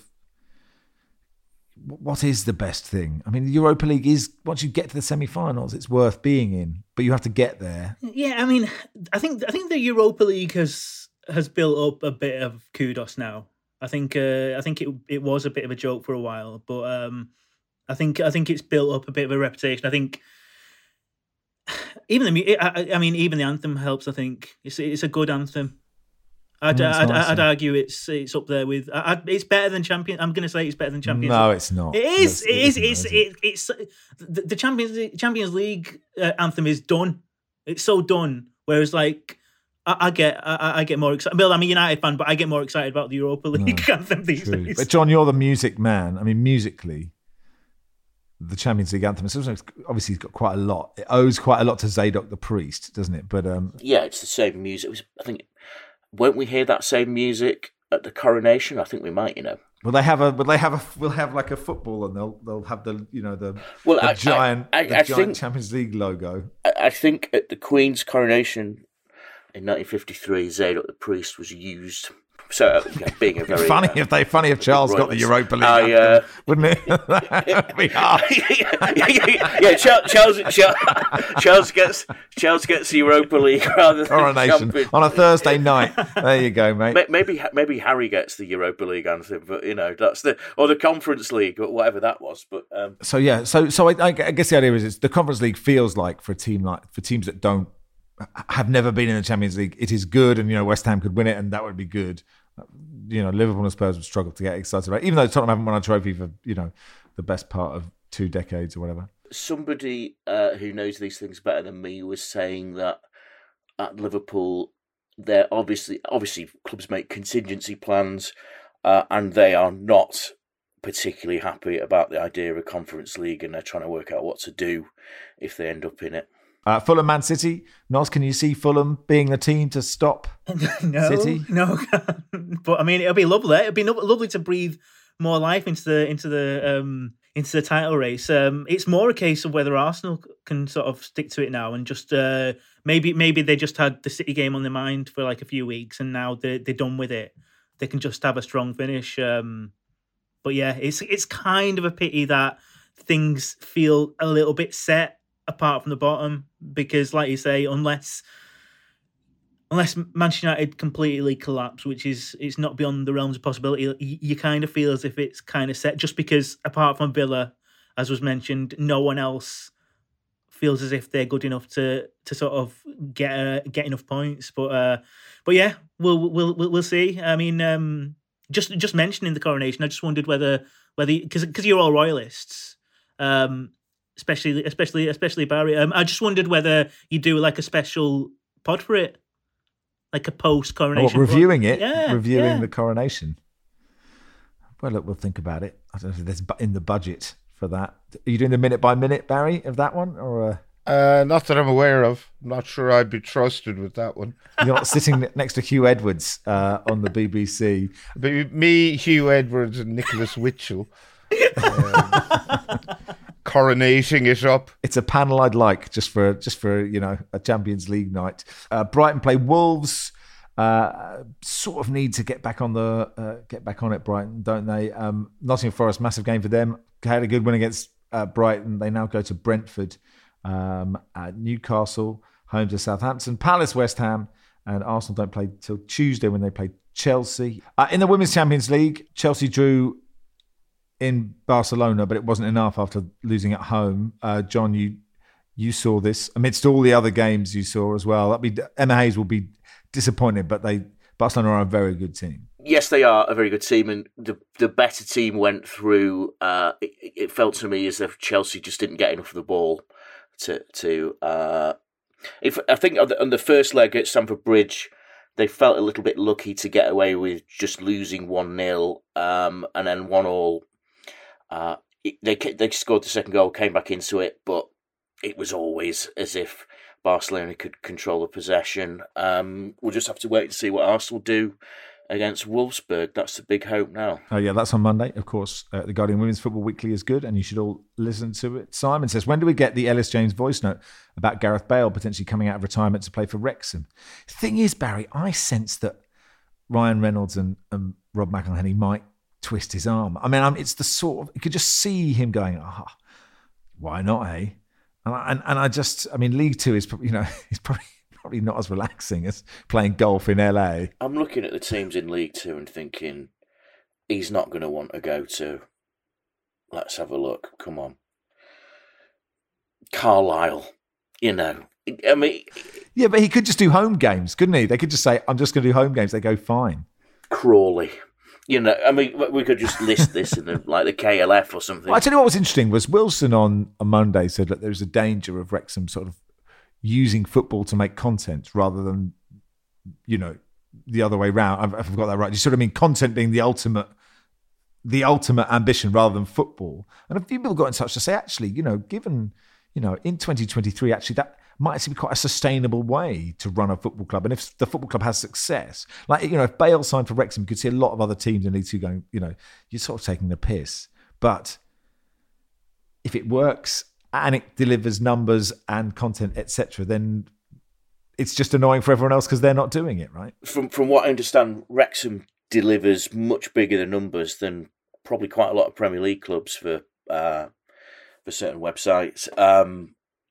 what is the best thing? I mean, the Europa League is once you get to the semi-finals, it's worth being in, but you have to get there. Yeah, I mean, I think I think the Europa League has has built up a bit of kudos now. I think uh, I think it it was a bit of a joke for a while, but um, I think I think it's built up a bit of a reputation. I think even the I, I mean even the anthem helps. I think it's it's a good anthem. I'd, Mm, I'd, nice, I'd yeah. argue it's it's up there with. I, it's better than Champions. I'm going to say it's better than Champions. No, League. it's not. It is. That's- It is. isn't, It's. is It, it's. The, the Champions League, Champions League uh, anthem is done. It's so done. Whereas, like, I, I get, I, I get more excited. Well, I'm a United fan, but I get more excited about the Europa League anthem these True. days. But John, you're the music man. I mean, musically, the Champions League anthem, it's also- obviously, it's got quite a lot. It owes quite a lot to Zadok the priest, doesn't it? But um, Yeah, it's the same music. It was, I think, won't we hear that same music at the coronation? I think we might, you know. will they have a? Will they have a? We'll have like a football, and they'll they'll have the you know the, Well, the I- giant I- I- the I giant think- Champions League logo. I, I think at the Queen's coronation in nineteen fifty-three, Zadok the priest was used. So, uh, yeah, being a very funny uh, if they funny if Charles got the royalist. Europa League, I, anthem, uh, wouldn't it? That would be hard. yeah, yeah, Charles, Charles, Charles, Charles gets Charles gets the Europa League rather than Coronation Champions on a League. Thursday night. There you go, mate. May- Maybe maybe Harry gets the Europa League anthem, but you know that's the or the Conference League, or whatever that was. But um, So yeah, so so I, I guess the idea is it's the Conference League feels like for a team like for teams that don't have never been in the Champions League, it is good, and you know West Ham could win it, and that would be good. You know, Liverpool and Spurs would struggle to get excited about it, even though Tottenham haven't won a trophy for you know the best part of two decades or whatever. somebody uh, who knows these things better than me was saying that at Liverpool, they're obviously obviously clubs make contingency plans, uh, and they are not particularly happy about the idea of a Conference League, and they're trying to work out what to do if they end up in it. Uh, Fulham, Man City. Nos, can you see Fulham being the team to stop no, City? No, but I mean, it'll be lovely. It'll be no- lovely to breathe more life into the into the um, into the title race. Um, it's more a case of whether Arsenal can sort of stick to it now and just uh, maybe maybe they just had the City game on their mind for like a few weeks, and now they they're done with it. They can just have a strong finish. Um, but yeah, it's it's kind of a pity that things feel a little bit set apart from the bottom, because like you say, unless unless Manchester United completely collapse, which is it's not beyond the realms of possibility, you, you kind of feel as if it's kind of set, just because apart from Villa, as was mentioned, no one else feels as if they're good enough to to sort of get uh, get enough points. But uh, but yeah, we'll we'll we'll, we'll see. I mean, um, just just mentioning the coronation, I just wondered whether whether because because you're all royalists. Um, Especially, especially, especially Barry. Um, I just wondered whether you do like a special pod for it, like a post Oh, what, coronation. reviewing it, Yeah, reviewing yeah. the coronation. Well, look, we'll think about it. I don't know if there's bu- in the budget for that. Are you doing the minute by minute, Barry, of that one, or uh, Uh, not that I'm aware of. I'm not sure I'd be trusted with that one. you're not sitting next to Hugh Edwards uh, on the B B C? But me, Hugh Edwards, and Nicholas Witchell. um, coronating it up. It's a panel I'd like just for just for you know a Champions League night. Uh, Brighton play Wolves. Uh, sort of need to get back on the uh, get back on it, Brighton, don't they? Um, Nottingham Forest, massive game for them. Had a good win against uh, Brighton. They now go to Brentford, um, at Newcastle, home to Southampton, Palace, West Ham, and Arsenal don't play till Tuesday when they play Chelsea. Uh, in the Women's Champions League, Chelsea drew in Barcelona, but it wasn't enough after losing at home. Uh, John, you you saw this amidst all the other games you saw as well. That'd be, Emma Hayes will be disappointed, but they Barcelona are a very good team. Yes, they are a very good team, and the the better team went through. Uh, it, it felt to me as if Chelsea just didn't get enough of the ball to to. Uh, if I think on the, on the first leg at Stamford Bridge, they felt a little bit lucky to get away with just losing one nil, um, and then one all. Uh, they they scored the second goal, came back into it, but it was always as if Barcelona could control the possession. Um, we'll just have to wait and see what Arsenal do against Wolfsburg. That's the big hope now. Oh yeah, that's on Monday. Of course, uh, the Guardian Women's Football Weekly is good, and you should all listen to it. Simon says, when do we get the Ellis James voice note about Gareth Bale potentially coming out of retirement to play for Wrexham? Thing is, Barry, I sense that Ryan Reynolds and, and Rob McElhenney might twist his arm. I mean, I'm, it's the sort of, you could just see him going, ah, oh, why not, eh? And I, and, and I just, I mean, League Two is, you know, it's probably probably not as relaxing as playing golf in L A. I'm looking at the teams in League Two and thinking, he's not going to want to go to, let's have a look, come on. Carlisle, you know, I mean... Yeah, but he could just do home games, couldn't he? They could just say, I'm just going to do home games. They go, fine. Crawley. You know, I mean, we could just list this in the, like the K L F or something. Well, I tell you what was interesting was Wilson on a Monday said that there's a danger of Wrexham sort of using football to make content rather than, you know, the other way round. I've, I've got that right. You sort of mean content being the ultimate, the ultimate ambition rather than football. And a few people got in touch to say, actually, you know, given, you know, in twenty twenty-three, actually that might actually be quite a sustainable way to run a football club. And if the football club has success, like, you know, if Bale signed for Wrexham, you could see a lot of other teams in League Two going, you know, you're sort of taking the piss. But if it works and it delivers numbers and content, et cetera, then it's just annoying for everyone else because they're not doing it, right? From from what I understand, Wrexham delivers much bigger numbers than probably quite a lot of Premier League clubs for uh, for certain websites. Um,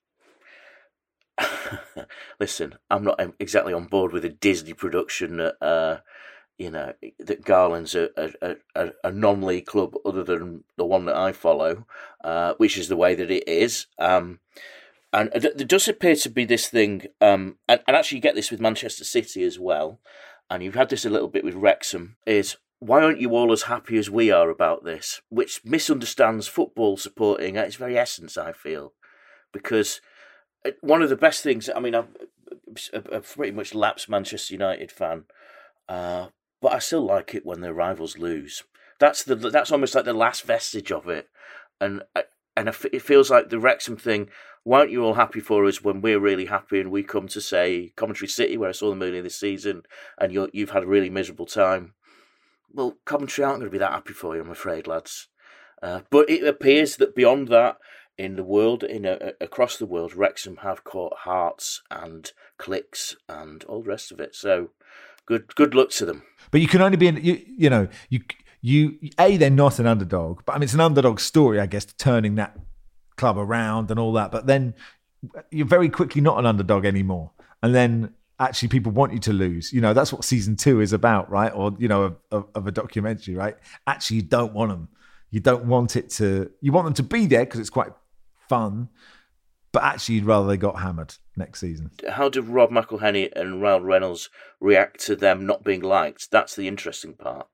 Listen, I'm not exactly on board with a Disney production that, uh, you know, that Garland's a, a, a, a non-league club other than the one that I follow, uh, which is the way that it is. Um, and there does appear to be this thing, um, and, and actually you get this with Manchester City as well, and you've had this a little bit with Wrexham, is why aren't you all as happy as we are about this? Which misunderstands football supporting at its very essence, I feel. Because one of the best things, I mean, I'm a pretty much lapsed Manchester United fan, uh, but I still like it when their rivals lose. That's the that's almost like the last vestige of it, and and it feels like the Wrexham thing. Why aren't you all happy for us when we're really happy and we come to say Coventry City, where I saw them earlier this season, and you're, you've had a really miserable time? Well, Coventry aren't going to be that happy for you, I'm afraid, lads. Uh, but it appears that beyond that, in the world, in a, across the world, Wrexham have caught hearts and clicks and all the rest of it. So, good good luck to them. But you can only be in, you, you know, you you a they're not an underdog, but I mean it's an underdog story, I guess, turning that club around and all that. But then you're very quickly not an underdog anymore, and then actually people want you to lose. You know, that's what season two is about, right? Or you know, of, of, of a documentary, right? Actually, you don't want them. You don't want it to. You want them to be there because it's quite fun, but actually you'd rather they got hammered next season. How do Rob McElhenney and Ryan Reynolds react to them not being liked? That's the interesting part.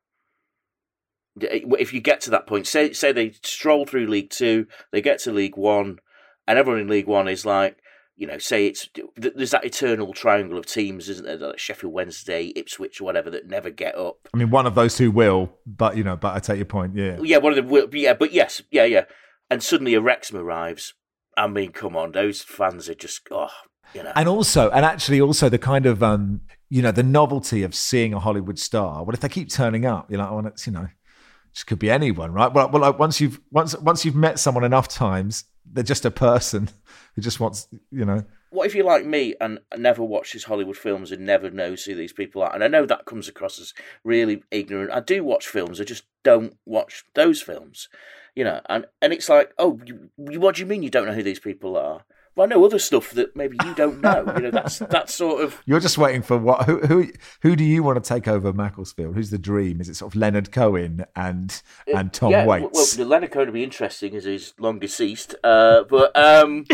If you get to that point, say say they stroll through League Two, they get to League One, and everyone in League One is like, you know, say it's there's that eternal triangle of teams, isn't there? Like Sheffield Wednesday, Ipswich, or whatever, that never get up. I mean, one of those two will, but you know, but I take your point, yeah, yeah, one of them will, yeah, but yes, yeah, yeah. And suddenly a Wrexham arrives. I mean, come on, those fans are just, oh, you know. And also, and actually also the kind of, um, you know, the novelty of seeing a Hollywood star. What if they keep turning up? You're like, oh, it's, you know, just could be anyone, right? Well, well, like once you've once once you've met someone enough times, they're just a person who just wants, you know, what if you're like me and never watches Hollywood films and never knows who these people are? And I know that comes across as really ignorant. I do watch films, I just don't watch those films, you know. And, and it's like, oh, you, what do you mean you don't know who these people are? Well, I know other stuff that maybe you don't know. You know, that's that's sort of. You're just waiting for what? Who who who do you want to take over Macclesfield? Who's the dream? Is it sort of Leonard Cohen and and Tom yeah, Waits? Well, Leonard Cohen would be interesting as he's long deceased, uh, but um,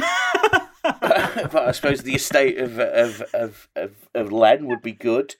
but I suppose the estate of of of of, of Len would be good.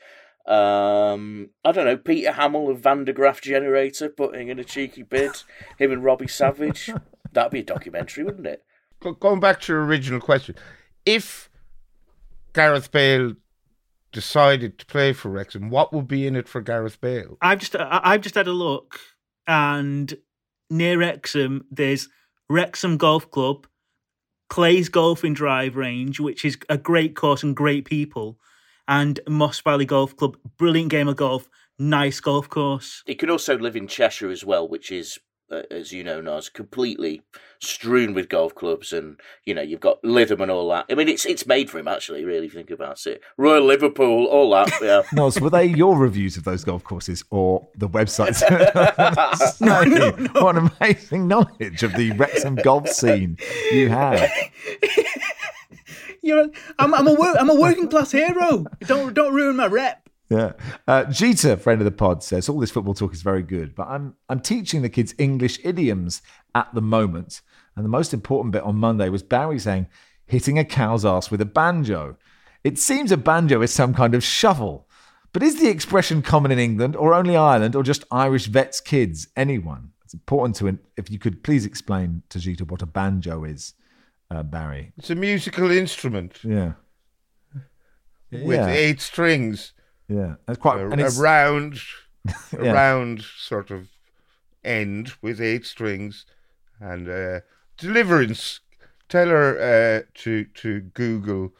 Um, I don't know, Peter Hamill of Van de Graaff Generator putting in a cheeky bid. Him and Robbie Savage. That'd be a documentary, wouldn't it? Going back to your original question, if Gareth Bale decided to play for Wrexham, what would be in it for Gareth Bale? I've just I- I've just had a look, and near Wrexham there's Wrexham Golf Club, Clay's Golfing Drive Range, which is a great course and great people, and Moss Valley Golf Club, brilliant game of golf, nice golf course. He could also live in Cheshire as well, which is, uh, as you know, Naz, completely strewn with golf clubs, and you know you've got Lytham and all that. I mean, it's it's made for him actually. Really, if you think about it, Royal Liverpool, all that. Yeah. No, so were they your reviews of those golf courses or the websites? no, no, no. What an amazing knowledge of the Wrexham golf scene you have. You're, I'm, I'm a work, I'm a working class hero. Don't don't ruin my rep. Yeah. Uh, Jeter, friend of the pod, says, all this football talk is very good, but I'm I'm teaching the kids English idioms at the moment. And the most important bit on Monday was Barry saying, hitting a cow's ass with a banjo. It seems a banjo is some kind of shovel. But is the expression common in England or only Ireland or just Irish vets' kids? Anyone? It's important to, if you could please explain to Jeter what a banjo is, uh, Barry. It's a musical instrument. Yeah. With yeah. eight strings. Yeah, it's quite a, and it's, a round, a yeah. round sort of end with eight strings, and uh, Deliverance. Tell her uh, to to Google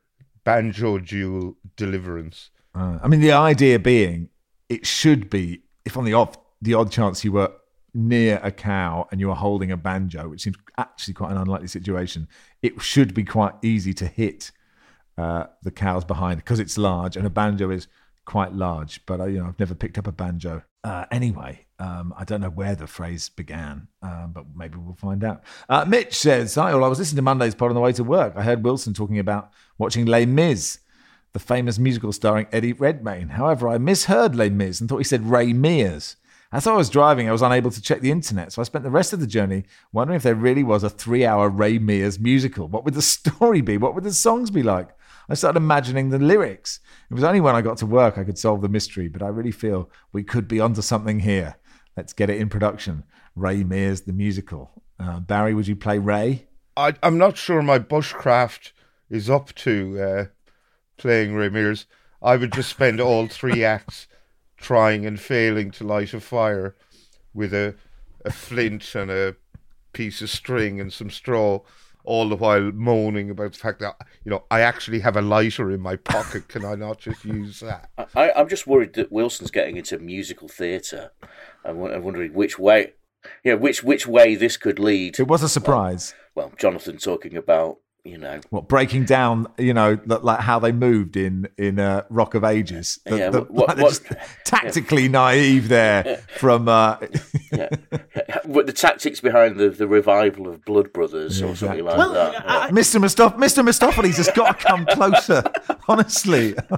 banjo dual Deliverance. Uh, I mean, the idea being, it should be if on the off the odd chance you were near a cow and you were holding a banjo, which seems actually quite an unlikely situation. It should be quite easy to hit uh, the cows behind because it's large, and a banjo is quite large, but uh, you know, I've never picked up a banjo. Uh, anyway, um, I don't know where the phrase began, um, but maybe we'll find out. Uh, Mitch says, hi all, I was listening to Monday's pod on the way to work. I heard Wilson talking about watching Les Mis, the famous musical starring Eddie Redmayne. However, I misheard Les Mis and thought he said Ray Mears. As I was driving, I was unable to check the internet, so I spent the rest of the journey wondering if there really was a three-hour Ray Mears musical. What would the story be? What would the songs be like? I started imagining the lyrics. It was only when I got to work I could solve the mystery, but I really feel we could be onto something here. Let's get it in production. Ray Mears, the musical. Uh, Barry, would you play Ray? I, I'm not sure my bushcraft is up to uh, playing Ray Mears. I would just spend all three acts trying and failing to light a fire with a, a flint and a piece of string and some straw, all the while moaning about the fact that, you know, I actually have a lighter in my pocket. Can I not just use that? I, I'm just worried that Wilson's getting into musical theatre. I'm, I'm wondering which way, you know, which which way this could lead. It was a surprise. Well, well Jonathan talking about, you know, what breaking down, you know, like how they moved in in uh, Rock of Ages. The, yeah, the, what, like what, just tactically yeah. naive there yeah. from. Uh, yeah. But the tactics behind the, the revival of Blood Brothers yeah, or something exactly. like well, that. I, I, Mister Mustaf- Mister Mistopheles has got to come closer. Honestly, I,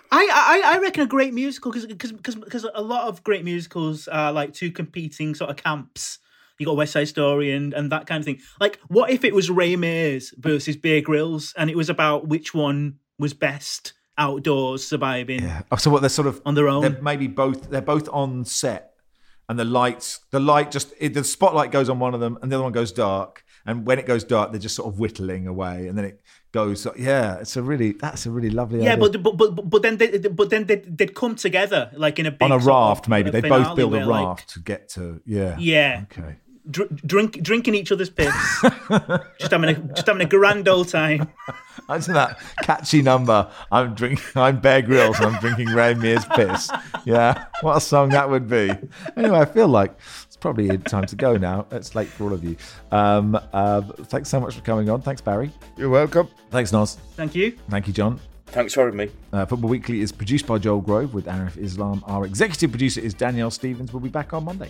I I reckon a great musical because because because a lot of great musicals are like two competing sort of camps. You got West Side Story and, and that kind of thing. Like, what if it was Ray Mears versus Bear Grylls, and it was about which one was best outdoors surviving? Yeah. Oh, so what they're sort of on their own. They're maybe both. They're both on set, and the lights, the light just it, the spotlight goes on one of them, and the other one goes dark. And when it goes dark, they're just sort of whittling away, and then it goes. Yeah, it's a really that's a really lovely. Yeah, idea. but but but then they but then they they'd come together like in a big on a raft. Of, maybe they both build a raft like, to get to. Yeah. Yeah. Okay. Dr- drink, drinking each other's piss, just having a just having a grand old time. Isn't that catchy number? I'm drinking. I'm Bear Grylls. And I'm drinking Ray Mears' piss. Yeah, what a song that would be. Anyway, I feel like It's probably time to go now. It's late for all of you. Um, uh, thanks so much for coming on. Thanks, Barry. You're welcome. Thanks, Noz. Thank you. Thank you, John. Thanks for having me. Uh, Football Weekly is produced by Joel Grove with Arif Islam. Our executive producer is Danielle Stevens. We'll be back on Monday.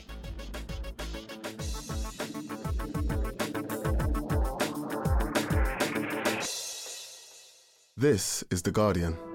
This is The Guardian.